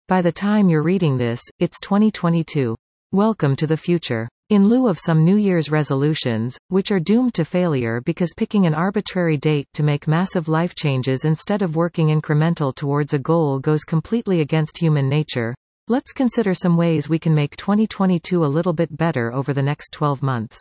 By the time you're reading this, it's 2022. Welcome to the future. In lieu of some New Year's resolutions, which are doomed to failure because picking an arbitrary date to make massive life changes instead of working incremental towards a goal goes completely against human nature, let's consider some ways we can make 2022 a little bit better over the next 12 months.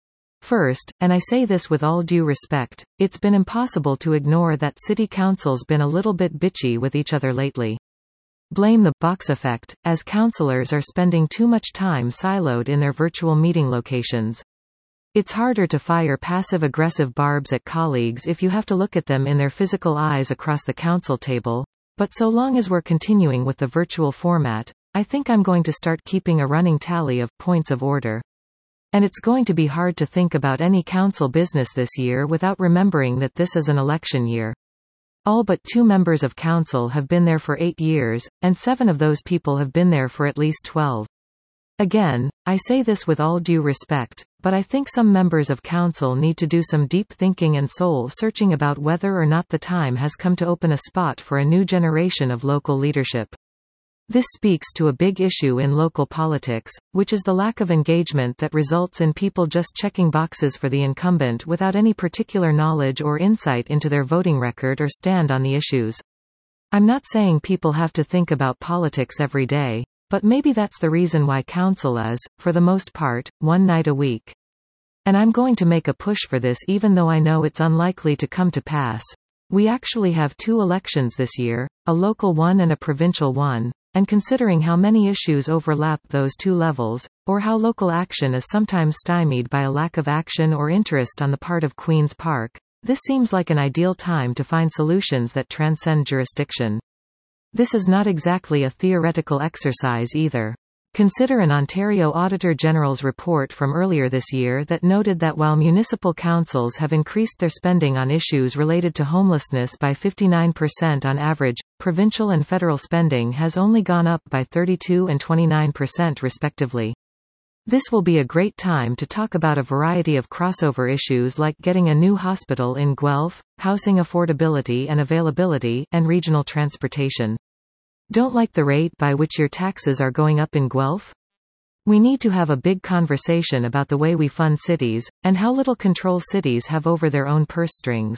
First, and I say this with all due respect, it's been impossible to ignore that city council's been a little bit bitchy with each other lately. Blame the box effect, as councillors are spending too much time siloed in their virtual meeting locations. It's harder to fire passive-aggressive barbs at colleagues if you have to look at them in their physical eyes across the council table, but so long as we're continuing with the virtual format, I think I'm going to start keeping a running tally of points of order. And it's going to be hard to think about any council business this year without remembering that this is an election year. All but 2 members of council have been there for 8 years, and 7 of those people have been there for at least 12. Again, I say this with all due respect, but I think some members of council need to do some deep thinking and soul searching about whether or not the time has come to open a spot for a new generation of local leadership. This speaks to a big issue in local politics, which is the lack of engagement that results in people just checking boxes for the incumbent without any particular knowledge or insight into their voting record or stand on the issues. I'm not saying people have to think about politics every day, but maybe that's the reason why council is, for the most part, one night a week. And I'm going to make a push for this even though I know it's unlikely to come to pass. We actually have 2 elections this year, a local one and a provincial one. And considering how many issues overlap those 2 levels, or how local action is sometimes stymied by a lack of action or interest on the part of Queen's Park, this seems like an ideal time to find solutions that transcend jurisdiction. This is not exactly a theoretical exercise either. Consider an Ontario Auditor General's report from earlier this year that noted that while municipal councils have increased their spending on issues related to homelessness by 59% on average, provincial and federal spending has only gone up by 32% and 29% respectively. This will be a great time to talk about a variety of crossover issues like getting a new hospital in Guelph, housing affordability and availability, and regional transportation. Don't like the rate by which your taxes are going up in Guelph? We need to have a big conversation about the way we fund cities, and how little control cities have over their own purse strings.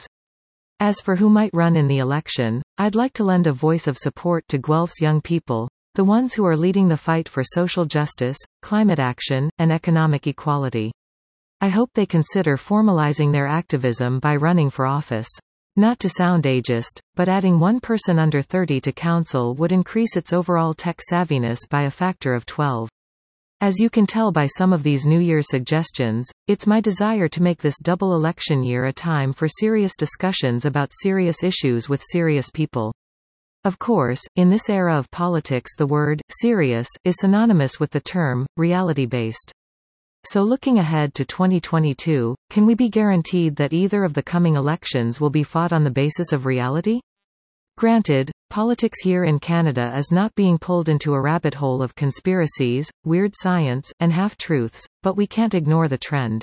As for who might run in the election, I'd like to lend a voice of support to Guelph's young people, the ones who are leading the fight for social justice, climate action, and economic equality. I hope they consider formalizing their activism by running for office. Not to sound ageist, but adding 1 person under 30 to council would increase its overall tech savviness by a factor of 12. As you can tell by some of these New Year's suggestions, it's my desire to make this double election year a time for serious discussions about serious issues with serious people. Of course, in this era of politics the word serious is synonymous with the term reality-based. So looking ahead to 2022, can we be guaranteed that either of the coming elections will be fought on the basis of reality? Granted, politics here in Canada is not being pulled into a rabbit hole of conspiracies, weird science, and half-truths, but we can't ignore the trend.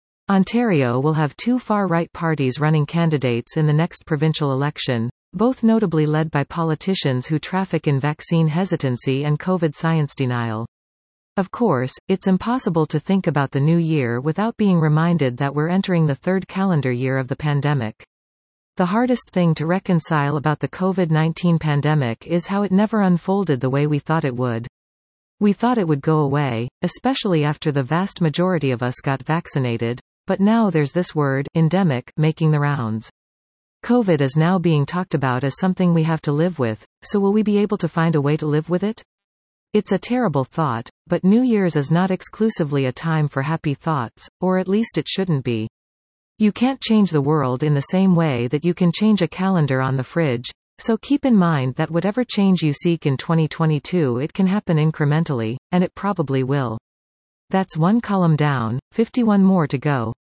Ontario will have 2 far-right parties running candidates in the next provincial election, both notably led by politicians who traffic in vaccine hesitancy and COVID science denial. Of course, it's impossible to think about the new year without being reminded that we're entering the 3rd calendar year of the pandemic. The hardest thing to reconcile about the COVID-19 pandemic is how it never unfolded the way we thought it would. We thought it would go away, especially after the vast majority of us got vaccinated, but now there's this word, endemic, making the rounds. COVID is now being talked about as something we have to live with, so will we be able to find a way to live with it? It's a terrible thought, but New Year's is not exclusively a time for happy thoughts, or at least it shouldn't be. You can't change the world in the same way that you can change a calendar on the fridge, so keep in mind that whatever change you seek in 2022 it can happen incrementally, and it probably will. That's 1 column down, 51 more to go.